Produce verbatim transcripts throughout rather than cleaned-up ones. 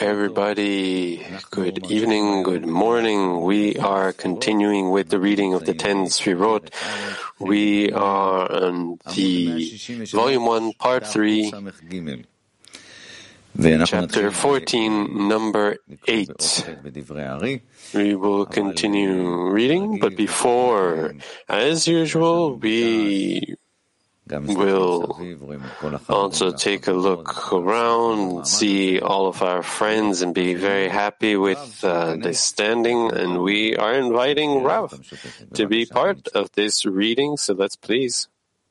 Everybody, good evening, good morning. We are continuing with the reading of the ten Sfirot. We are on the volume one, part three, chapter fourteen, number eight. We will continue reading, but before, as usual, we will also take a look around, see all of our friends, and be very happy with uh, this standing. And we are inviting Rav to be part of this reading, so let's please.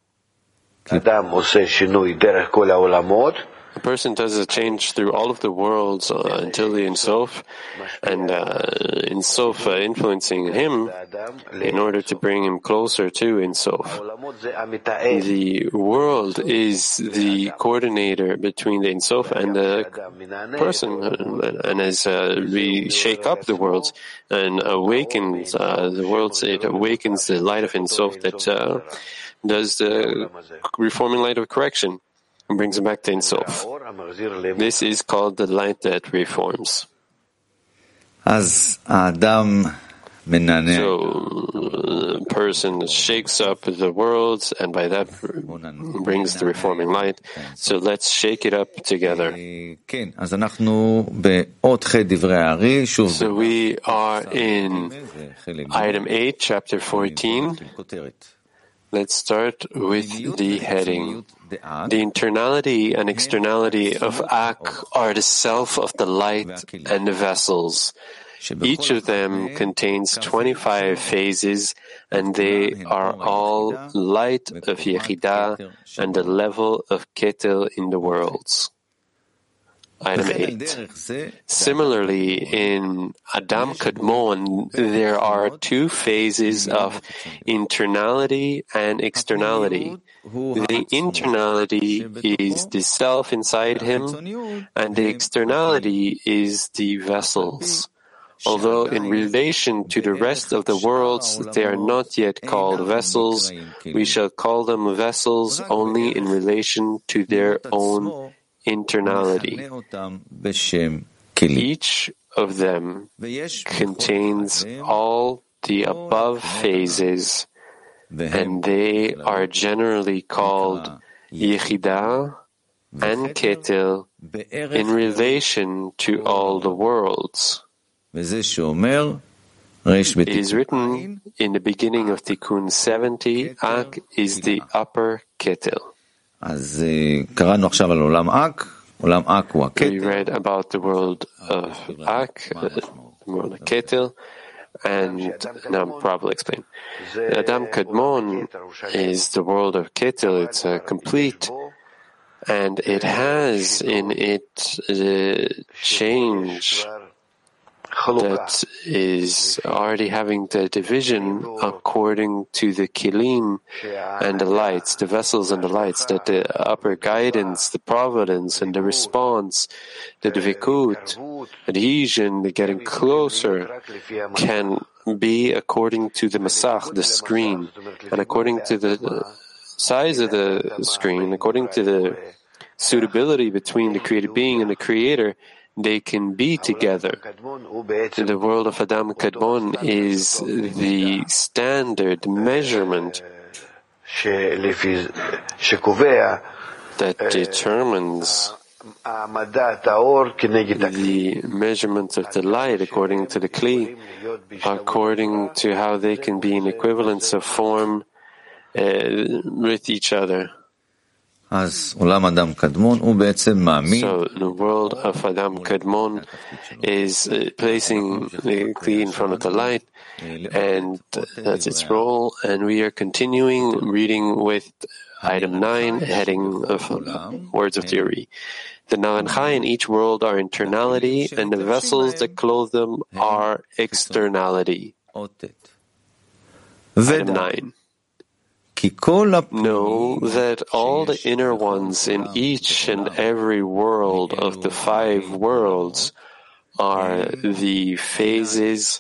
A person does a change through all of the worlds uh, until the Ein Sof, and uh, Ein Sof uh, influencing him in order to bring him closer to Ein Sof. The world is the coordinator between the Ein Sof and the person, and as uh, we shake up the worlds and awakens uh, the worlds, it awakens the light of Ein Sof that uh, does the reforming light of correction and brings him back to Ein Sof. This is called the light that reforms. So the person shakes up the worlds, and by that brings the reforming light. So let's shake it up together. So we are in item eight, chapter fourteen. Let's start with the heading. The internality and externality of Ak are the self of the light and the vessels. Each of them contains twenty-five phases, and they are all light of Yechidah and the level of Ketel in the worlds. Item eight. Similarly, in Adam Kadmon, there are two phases of internality and externality. The internality is the self inside him, and the externality is the vessels. Although in relation to the rest of the worlds they are not yet called vessels, we shall call them vessels only in relation to their own internality. Each of them contains all the above phases, and they are generally called Yechidah and Ketel in relation to all the worlds. It is written in the beginning of Tikkun seventy, Ak is the upper Ketel. We read about the world of Ak, the world of Ketel, and now Prabhu will explain. Adam Kadmon is the world of Ketel. It's a complete, and it has in it the change that is already having the division according to the kilim and the lights, the vessels and the lights, that the upper guidance, the providence and the response, the dvikut, adhesion, the getting closer, can be according to the masach, the screen, and according to the size of the screen, according to the suitability between the created being and the creator, they can be together. The world of Adam Kadmon is the standard measurement that determines the measurement of the light according to the Kli, according to how they can be in equivalence of form uh, with each other. So the world of Adam Kadmon is uh, placing the Kli in front of the light, and that's its role. And we are continuing reading with item nine, heading of uh, words of theory. The Navanchai in each world are internality, and the vessels that clothe them are externality. Item nine. Know that all the inner ones in each and every world of the five worlds are the phases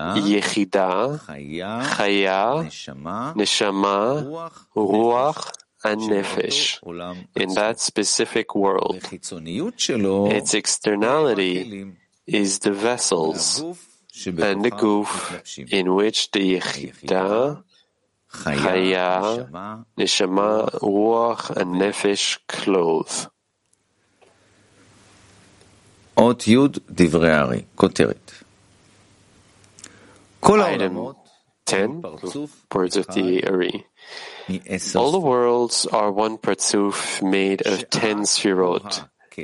Yechidah, Chaya, Neshama, Ruach, and nefesh in that specific world. Its externality is the vessels and the guf in which the Yechida, Chaya, Neshama, Ruach, and Nefesh clothe. אות י' דברי הארי, כותרת. כל Item ten, words of the Ari. All the worlds are one Partzuf made of ten Sfirot.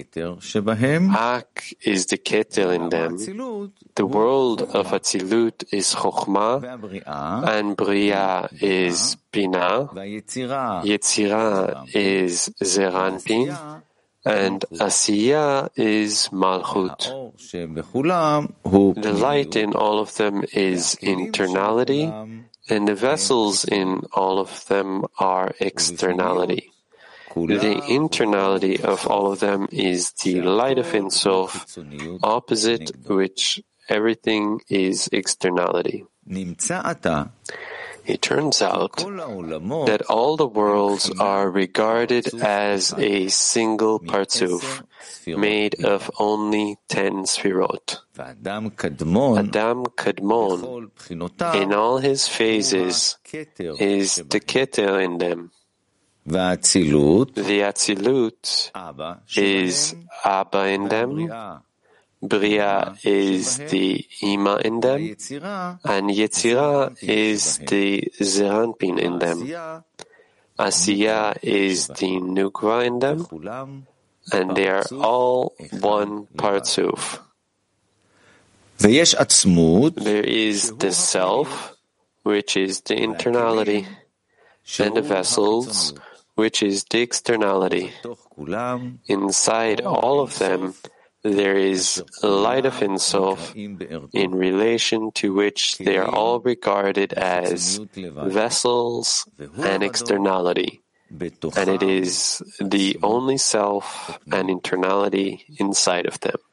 Ak is the Keter in them. The world of Atzilut is Chokhmah, and Bria is Bina. Yetzira is Zeranpin, and Asiya is Malchut. The light in all of them is internality, and the vessels in all of them are externality. The internality of all of them is the light of Ein Sof, opposite which everything is externality. It turns out that all the worlds are regarded as a single Partzuf, made of only ten Sfirot. Adam Kadmon, in all his phases, is the Keter in them. The Atzilut is Abba in them. Bria is the Ima in them, and Yetzira is the Zeranpin in them. Asiya is the Nukva in them, and they are all one Partzuf. There is the Self, which is the internality, and the vessels, which is the externality. Inside all of them, there is a light of Ein Sof in relation to which they are all regarded as vessels and externality, and it is the only self and internality inside of them.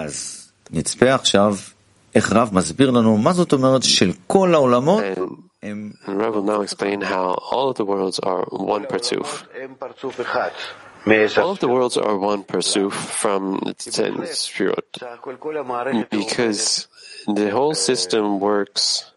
And Rav will now explain how all of the worlds are one Partzuf. All of the worlds are one Partzuf from the ten Sfirot, because the whole system works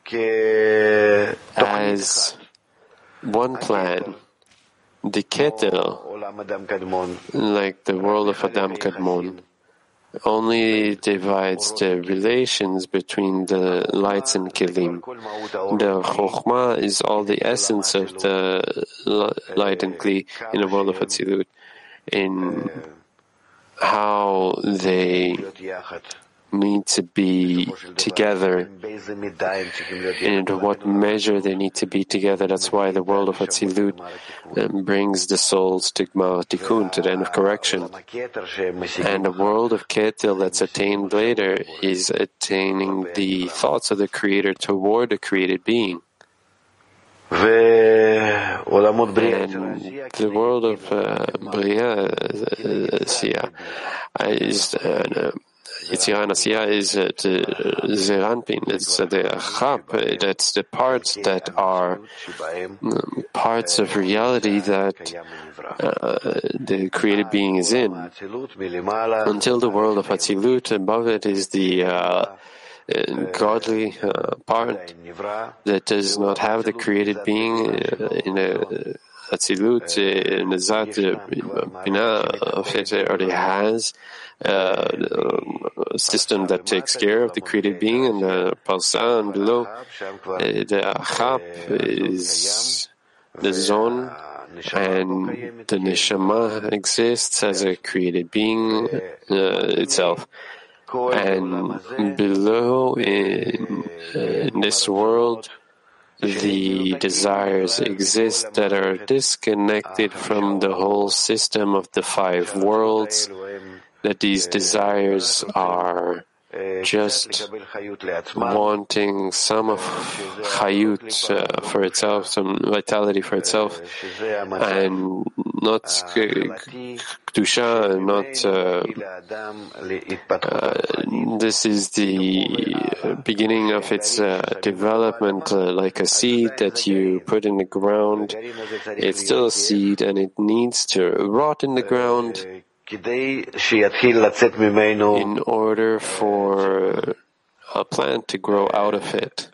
as one plan. The Keter, like the world of Adam Kadmon, only divides the relations between the lights and Kelim. The Chokhmah is all the essence of the light and Kli in the world of Atzilut, in how they need to be together, in what measure they need to be together. That's why the world of Atzilut um, brings the souls to Gmar Tikkun, to the end of correction. And the world of Keter that's attained later is attaining the thoughts of the Creator toward the created being. And the world of uh, Bria uh, is uh, Yetzirah and Asiya is uh, the Zeranpin, it's uh, the Chab, that's the parts that are um, parts of reality that uh, the created being is in. Until the world of Atzilut, above it is the uh, godly uh, part that does not have the created being uh, in a Atzilut, in the Zat, Bina of it already has Uh, a system that takes care of the created being, and the Parsa and below, uh, the Achap is the zone, and the Neshama exists as a created being uh, itself. And below, in, uh, in this world, the desires exist that are disconnected from the whole system of the five worlds, that these desires are just wanting some of chayut uh, for itself, some vitality for itself, and not kedusha, not. Uh, uh, this is the beginning of its uh, development, uh, like a seed that you put in the ground. It's still a seed, and it needs to rot in the ground in order for a plant to grow out of it.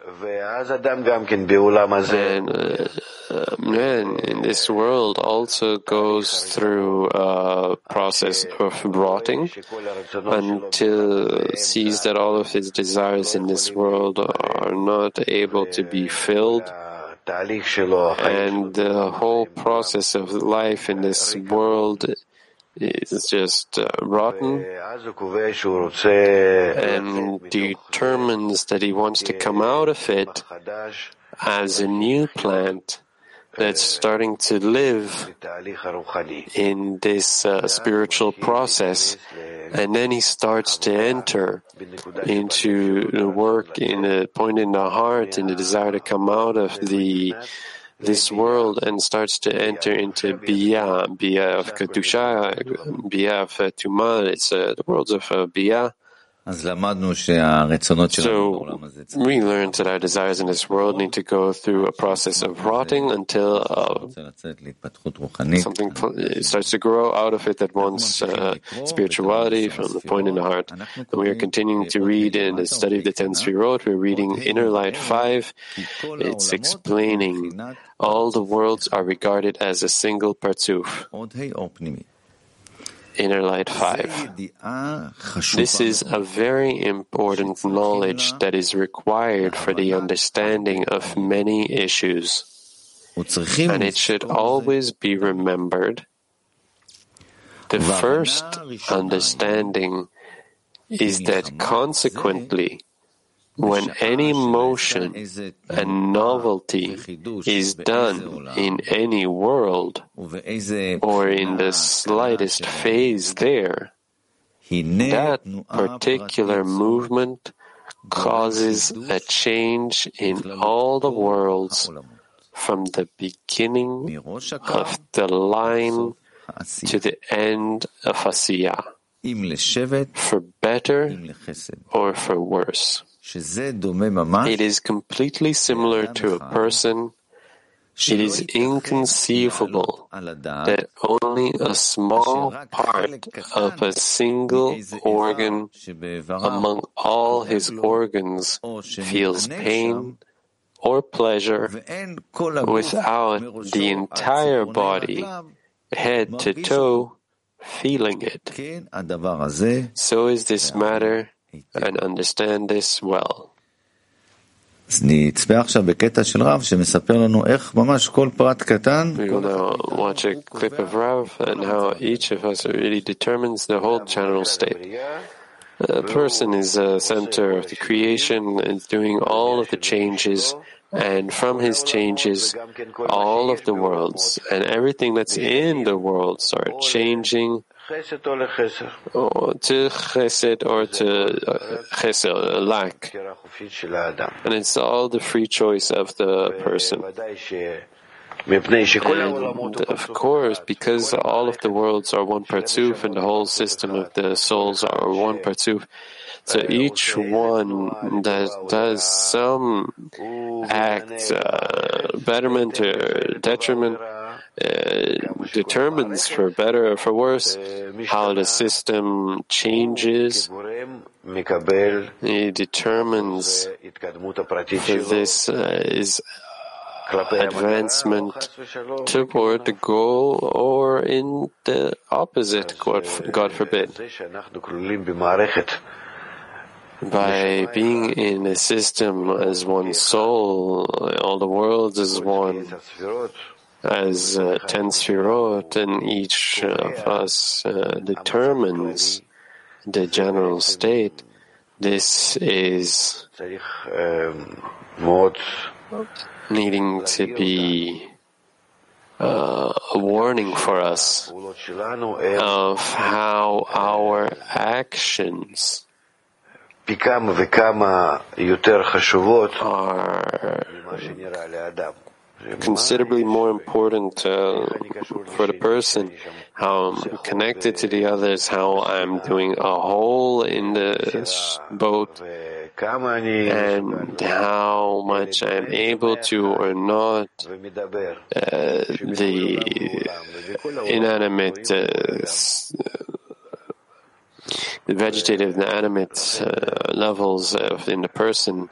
And uh, uh, man in this world also goes through a process of rotting until sees that all of his desires in this world are not able to be filled, and the whole process of life in this world is just uh, rotten, and determines that he wants to come out of it as a new plant that's starting to live in this uh, spiritual process. And then he starts to enter into the work in a point in the heart, in the desire to come out of the this world, and starts to enter into Biyah, Biyah of Kedusha, Biyah of uh, Tumah. It's uh, the worlds of uh, Biyah. So we learned that our desires in this world need to go through a process of rotting until uh, something starts to grow out of it that wants uh, spirituality from the point in the heart. And we are continuing to read in the study of the ten Sfirot. We're reading Inner Light five. It's explaining all the worlds are regarded as a single Partzuf. Inner Light five. This is a very important knowledge that is required for the understanding of many issues, and it should always be remembered. The first understanding is that consequently, when any motion and novelty is done in any world, or in the slightest phase there, that particular movement causes a change in all the worlds from the beginning of the line to the end of Asiyah, for better or for worse. It is completely similar to a person. It is inconceivable that only a small part of a single organ among all his organs feels pain or pleasure without the entire body, head to toe, feeling it. So is this matter, and understand this well. We will now watch a clip of Rav and how each of us really determines the whole general state. A person is a center of the creation and is doing all of the changes, and from his changes, all of the worlds and everything that's in the worlds are changing or to chesed or to uh, chesed, lack. And it's all the free choice of the person. And of course, because all of the worlds are one Partzuf and the whole system of the souls are one Partzuf, so each one that does some act, uh, betterment or detriment, Uh, determines for better or for worse how the system changes. It determines for this uh, is advancement toward the goal or in the opposite, God, God forbid. By being in a system as one soul, all the worlds as one, as uh, ten Sfirot, and each of us uh, determines the general state, this is needing to be uh, a warning for us of how our actions are considerably more important uh, for the person, how I'm connected to the others, how I'm doing a hole in the boat, and how much I'm able to or not uh, the inanimate, uh, the vegetative, the animate uh, levels of, in the person.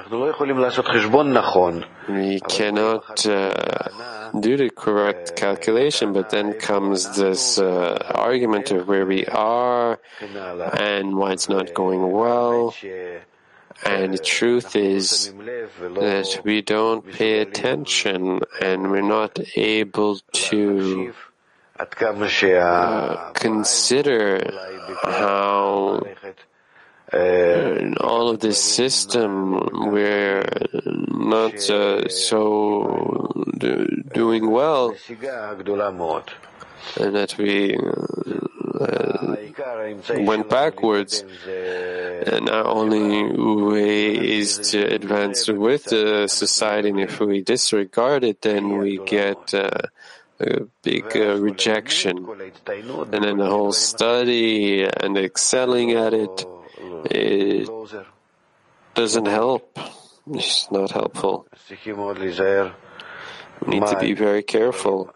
We cannot uh, do the correct calculation, but then comes this uh, argument of where we are and why it's not going well. And the truth is that we don't pay attention and we're not able to uh, consider how in all of this system we're not uh, so do, doing well, and that we uh, went backwards. And our only way is to advance with the society, and if we disregard it, then we get uh, a big uh, rejection. And then the whole study and excelling at it, it doesn't help. It's not helpful. We need to be very careful.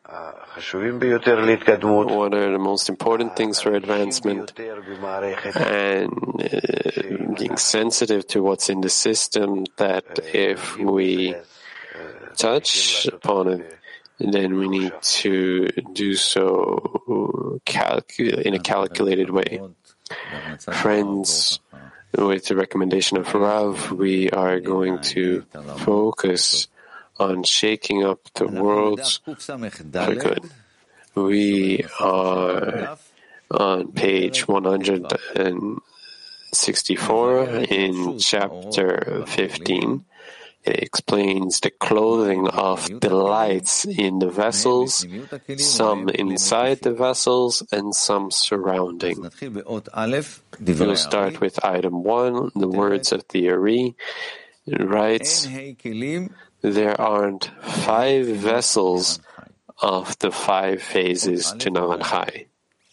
What are the most important things for advancement? And uh, being sensitive to what's in the system, that if we touch upon it, then we need to do so calcu- in a calculated way. Friends, with the recommendation of Rav, we are going to focus on shaking up the worlds for good. We are on page one hundred sixty-four in chapter fifteen. It explains the clothing of the lights in the vessels, some inside the vessels and some surrounding. We'll start with item one, the words of the Ari. It writes, there aren't five vessels of the five phases to Naran Chai.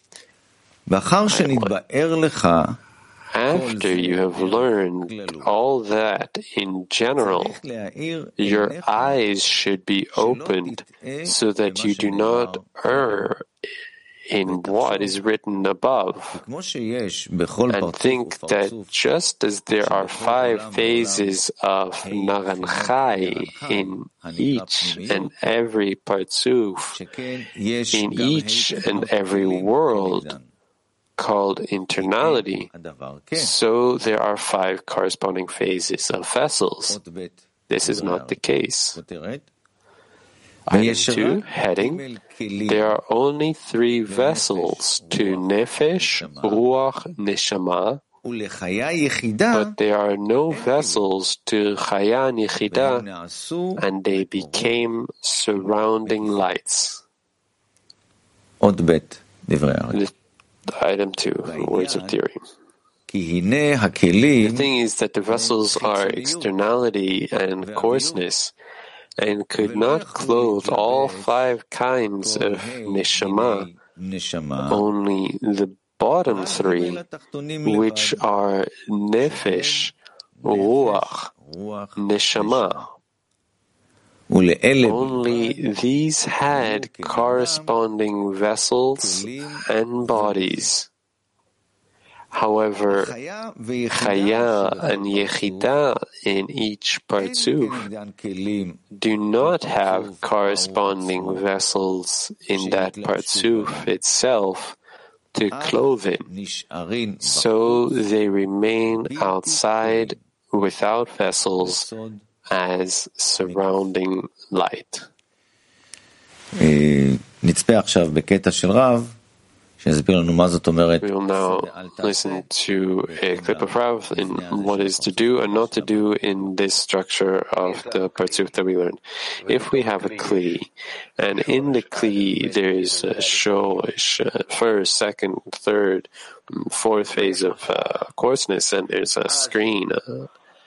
After you have learned all that in general, your eyes should be opened so that you do not err in what is written above, and think that just as there are five phases of Naran Chai in each and every Partzuf, in each and every world, called internality, so there are five corresponding phases of vessels. This is not the case. Item two, heading, there are only three vessels to Nefesh, Ruach, Neshama, but there are no vessels to Chaya Yechida, and they became surrounding lights. Item two, words of theory. The thing is that the vessels are externality and coarseness, and could not clothe all five kinds of neshama, only the bottom three, which are nefesh, ruach, neshama. Only these had corresponding vessels and bodies. However, Chaya and Yechida in each Partzuf do not have corresponding vessels in that Partzuf itself to clothe in, so they remain outside without vessels as surrounding light. We will now listen to a clip of Rav in what is to do and not to do in this structure of the Partzuf that we learned. If we have a Kli, and in the Kli there is a Shorish, uh, first, second, third, fourth phase of uh, coarseness and there's a screen, uh,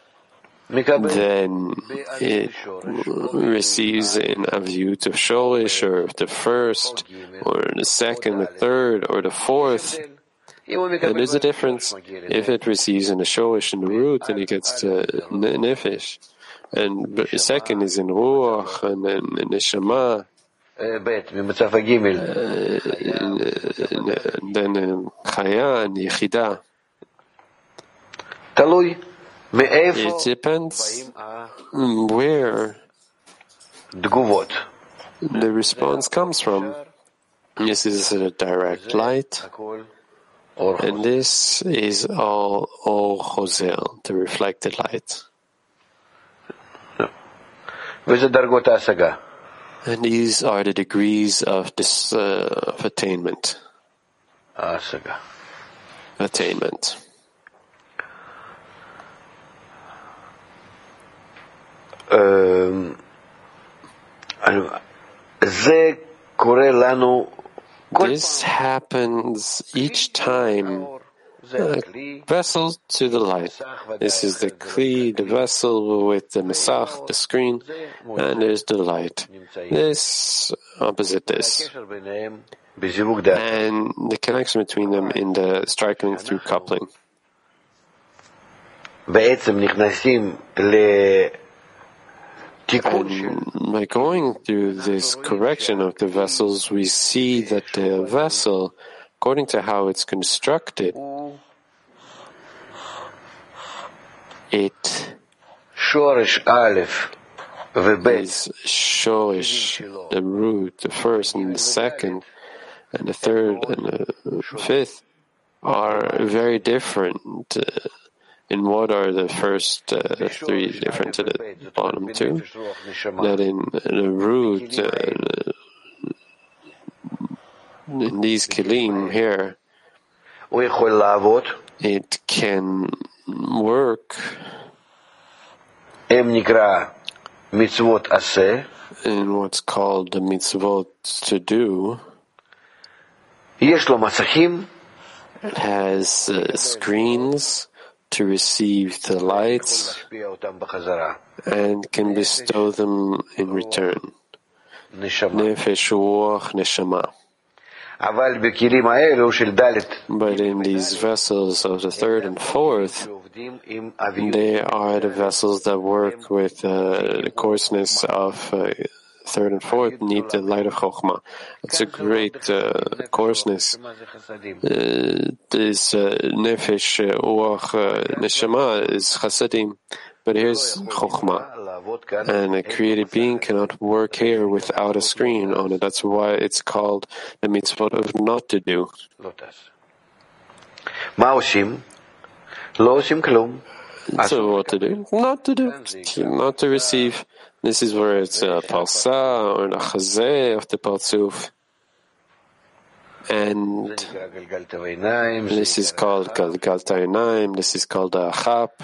then it receives an avyut of shorish, or the first, or the second, the third, or the fourth. And there's a difference. If it receives in the shorish, in the root, then it gets to nefesh. And the second is in ruach, and then in neshama. Uh, then in chaya and yichida. It depends where the response comes from. This is a direct light, and this is all Or Chozel, the reflected light. And these are the degrees of this uh, of attainment. Attainment. Um, This happens each time a vessel to the light. This is the kli, the vessel with the mesach, the screen, and there's the light. This opposite this. And the connection between them in the striking through coupling. And by going through this correction of the vessels, we see that the vessel, according to how it's constructed, it is shorish, the root, the first and the second, and the third and the fifth are very different. Uh, In what are the first uh, three different to the bottom two? That in the root, uh, in these kelim here, it can work in what's called the mitzvot to do. It has uh, screens to receive the lights and can bestow them in return. Nefesh, ruach, neshama. But in these vessels of the third and fourth, they are the vessels that work with uh, the coarseness of uh, third and fourth, need the light of Chokhmah. It's a great uh, coarseness. Uh, this uh, nefesh, ruach, uh, neshama is chasadim, but here's Chokhmah. And a created being cannot work here without a screen on it. That's why it's called the mitzvot of not to do. So what to do? Not to do. Not to receive. This is where it's a parsa or a chazeh of the parzuf. And this is called galgal ta'inayim. This is called a chap.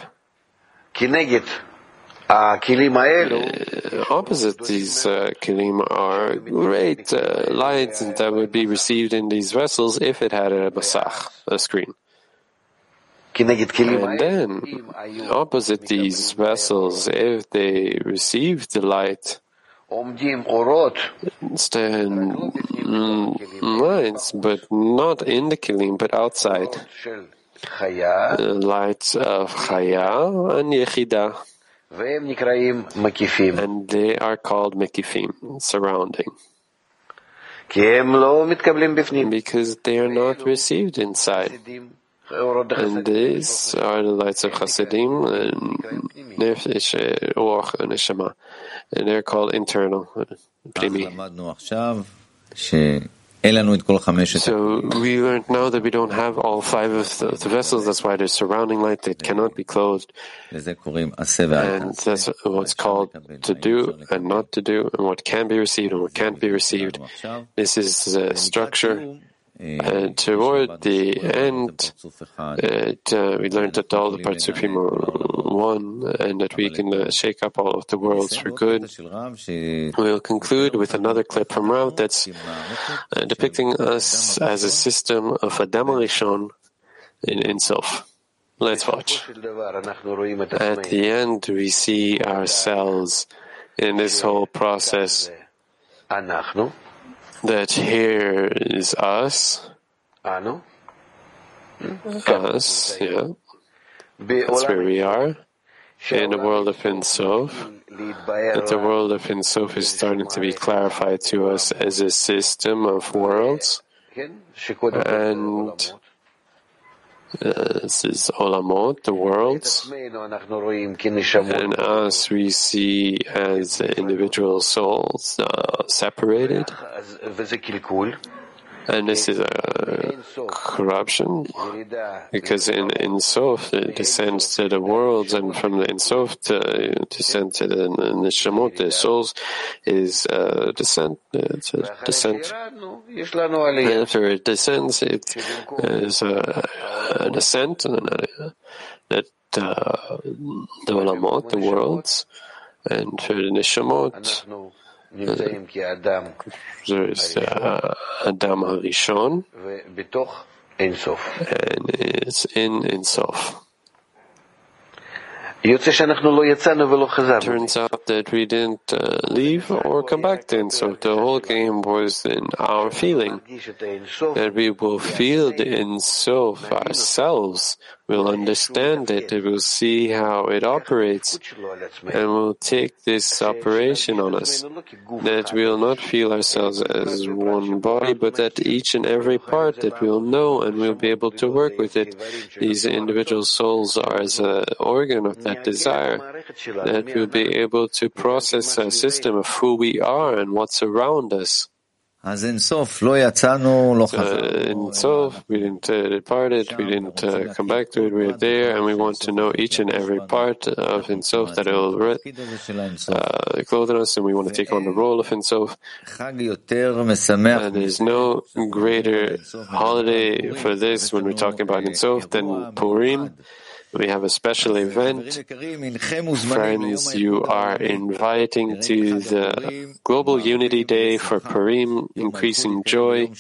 Uh, opposite these uh, kelim are great uh, lights that would be received in these vessels if it had a masach, a screen. And then, opposite these vessels, if they receive the light, stand mm, lights, but not in the kelim, but outside. The lights of chaya and yechida. And they are called mekifim, surrounding. Because they are not received inside. And these are the lights of Chasidim and Nefesh, Ruach, and Neshama. And they're called internal, Primi. So we learned now that we don't have all five of the, the vessels. That's why there's surrounding light that cannot be closed. And that's what's called to do and not to do, and what can be received and what can't be received. This is the structure. And toward the end, it, uh, we learned that all the Parzufim are one, and that we can uh, shake up all of the worlds for good. We'll conclude with another clip from Rav that's uh, depicting us as a system of Adam Rishon in Ein Sof. Let's watch. At the end, we see ourselves in this whole process that here is us, us, yeah, that's where we are, in the world of Ein Sof, that the world of Ein Sof is starting to be clarified to us as a system of worlds, and Uh, this is Olamot, the worlds, and us we see as individual souls uh, separated, and this is a corruption, because in Ein Sof it descends to the worlds, and from the Ein Sof to descend to the Neshamot, the souls, is uh, descent. It's a descent. And after it descends, it is a, a descent, and uh, that uh, the Olamot, the worlds, and for the Neshamot. Uh, there is uh, Adam HaRishon, and it's in Ein Sof. Turns out that we didn't uh, leave or come back to Ein Sof. The whole game was in our feeling that we will feel the Ein Sof ourselves. We'll understand it. We will see how it operates, and we'll take this operation on us. That we will not feel ourselves as one body, but that each and every part that we'll know, and we'll be able to work with it. These individual souls are as an organ of that desire, that we'll be able to process a system of who we are and what's around us. So, in Sof, we didn't uh, depart it, we didn't uh, come back to it, we're there, and we want to know each and every part of Ein Sof that it will uh, clothe us, and we want to take on the role of Ein Sof. And there's no greater holiday for this when we're talking about Ein Sof than Purim. We have a special event. Friends, you are inviting to the Global Unity Day for Purim, Increasing Joy.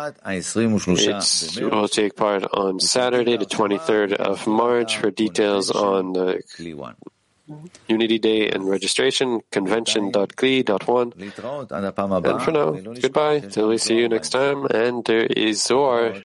It will take part on Saturday, the twenty-third of March. For details on the Unity Day and registration, convention dot glee dot one. And for now, goodbye, till we see you next time. And there is Zohar